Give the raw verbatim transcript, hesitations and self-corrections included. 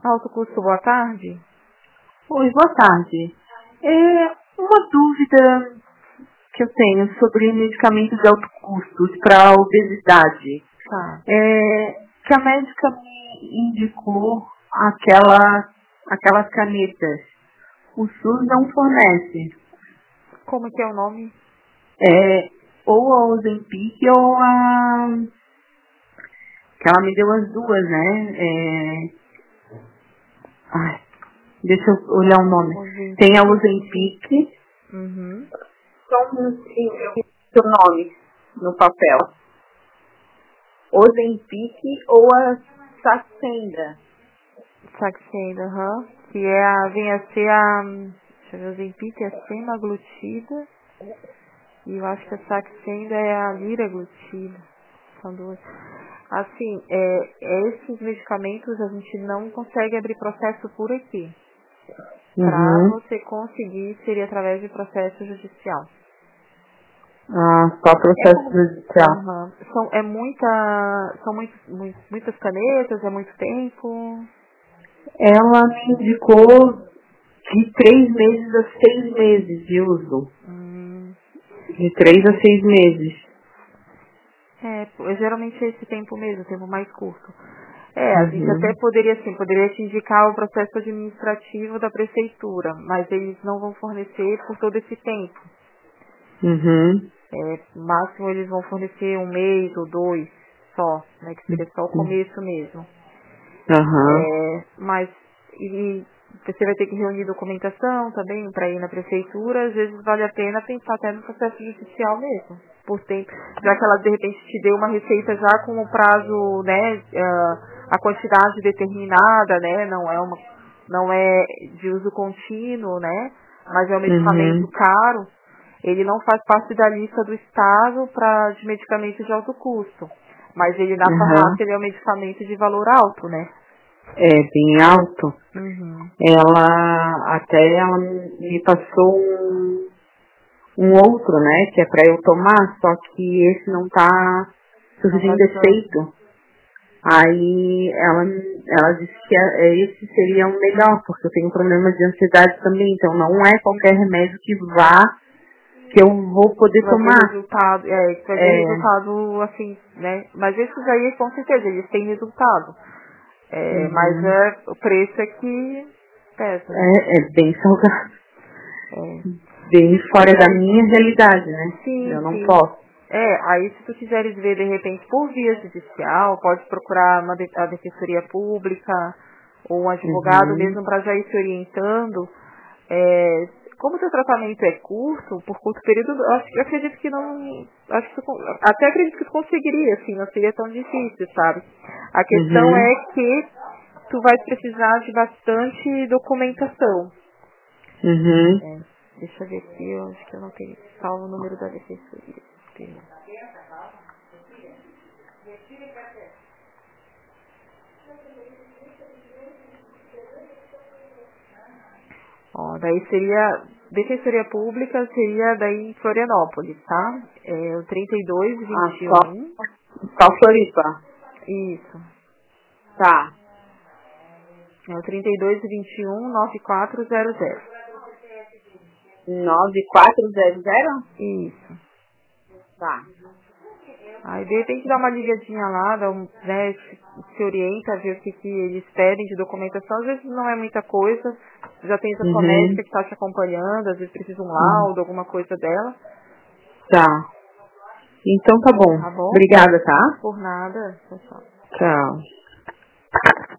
Alto custo, boa tarde. Oi, boa tarde. É uma dúvida que eu tenho sobre medicamentos de alto custo para obesidade. Tá. É que a médica me indicou aquela, aquelas canetas. O SUS não fornece. Como que é o nome? É, ou a Ozempic ou a... que ela me deu as duas, né? É, ai, deixa eu olhar o nome. Ozempic. Tem a Ozempic. Uhum. Só um minutinho, eu vi o seu nome no papel. Ozempic ou a Saxenda. Saxenda, aham. Que é a, vem a ser a, deixa eu ver, Ozempic é a semaglutida. E eu acho que a Saxenda é a liraglutida. São duas. Assim, é, esses medicamentos a gente não consegue abrir processo por aqui. Para Uhum. você conseguir, seria através de processo judicial. Ah, só processo judicial. Uhum. São, é muita, são muito, muito, muitas canetas, é muito tempo. Ela me indicou de três meses a seis meses de uso. Hum, De três a seis meses. é, pô, geralmente é esse tempo mesmo, o tempo mais curto. É, a gente até Uhum. poderia, assim, poderia te indicar o processo administrativo da prefeitura, mas eles não vão fornecer por todo esse tempo. Uhum. É, máximo eles vão fornecer um mês ou dois só, né, que seria só o começo mesmo. Aham. É, mas e você vai ter que reunir documentação também para ir na prefeitura, às vezes vale a pena pensar até no processo judicial mesmo, por tempo, já que ela de repente te deu uma receita já com o prazo, né, ah, a quantidade determinada, né, não é uma, não é de uso contínuo, né, mas é um medicamento Uhum. caro, ele não faz parte da lista do Estado para de medicamentos de alto custo, mas ele na Aham. farmácia ele é um medicamento de valor alto, né. É bem alto. Uhum. Ela até ela me passou um, um outro, né? Que é pra eu tomar, só que esse não tá Não surgindo bastante. efeito. Aí ela, ela disse que é- esse seria um melhor, porque eu tenho um problema de ansiedade também, então não é qualquer remédio que vá, que eu vou poder Vai ter tomar. resultado, é, que vai ter É, resultado assim, né? Mas esses aí, com certeza, eles têm resultado. É, mas uhum. é, o preço é que pesa, né? é, é bem salgado, É. bem fora da minha realidade, né? Sim, Eu não sim. posso. É, aí se tu quiseres ver de repente por via judicial, pode procurar uma de- a defensoria pública ou um advogado Uhum. mesmo para já ir se orientando. É, como o seu tratamento é curto, por curto período, eu acho, eu acredito que não. Acho que tu con- até acredito que tu conseguiria, assim, não seria tão difícil, sabe? A questão Uhum. é que tu vai precisar de bastante documentação. Uhum. É, deixa eu ver aqui, eu acho que eu não tenho salvo o número da defensoria. Pera. Ó, daí seria, Defensoria Pública seria daí em Florianópolis, tá? É o trinta e dois, Ah, vinte e só, um. só Floripa. Isso. Tá. É o trinta e dois, vinte e um, nove quatro zero zero. nove quatro zero zero? Isso. Tá. Aí de repente dá uma ligadinha lá, dá um, né, se, se orienta, vê o que, que eles pedem de documentação, às vezes não é muita coisa, já tem a sua Uhum. médica que está te acompanhando, às vezes precisa um Uhum. laudo, alguma coisa dela, Tá. Então tá bom. tá bom? Obrigada, tá? Por nada, pessoal. Tchau.